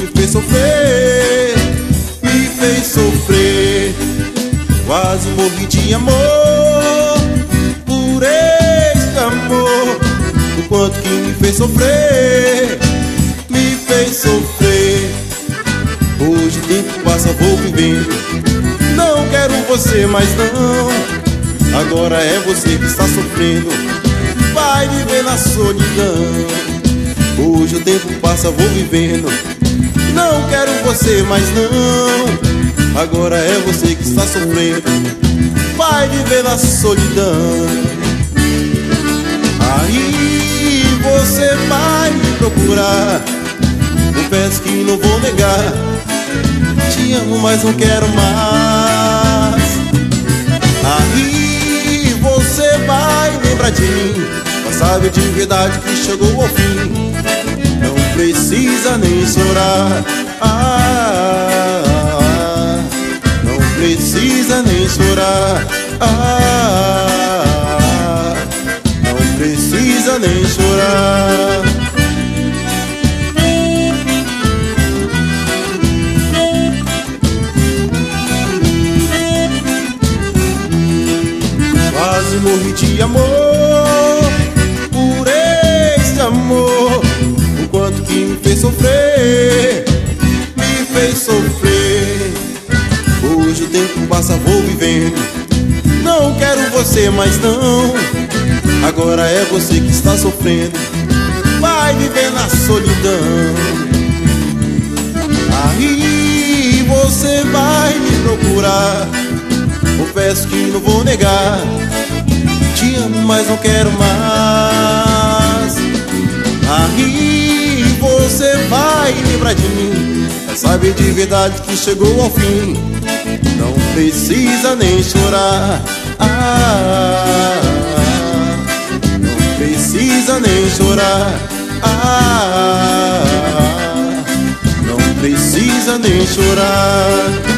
me fez sofrer, me fez sofrer. Quase morri de amor por este amor. O quanto que me fez sofrer, me fez sofrer. Hoje o tempo passa, vou vivendo. Não quero você mais não. Agora é você que está sofrendo. Vai viver na solidão. Hoje o tempo passa, vou vivendo. Não quero você mais não. Agora é você que está sofrendo. Vai viver na solidão. Aí você vai me procurar. Confesso que não vou negar. Te amo, mas não quero mais. Aí você vai lembrar de mim. Mas sabe de verdade que chegou ao fim. Não precisa nem chorar. Não precisa nem chorar. Não precisa nem chorar. Quase morri de amor por este amor. O quanto que me fez sofrer, me fez sofrer. Hoje o tempo passa, vou vivendo. Não quero você mais não. Agora é você que está sofrendo. Vai viver na solidão. Aí você vai me procurar. Confesso que não vou negar. Te amo, mas não quero mais. Aí você vai lembrar de mim. Sabe de verdade que chegou ao fim. Não precisa nem chorar. Não precisa nem chorar. Não precisa nem chorar.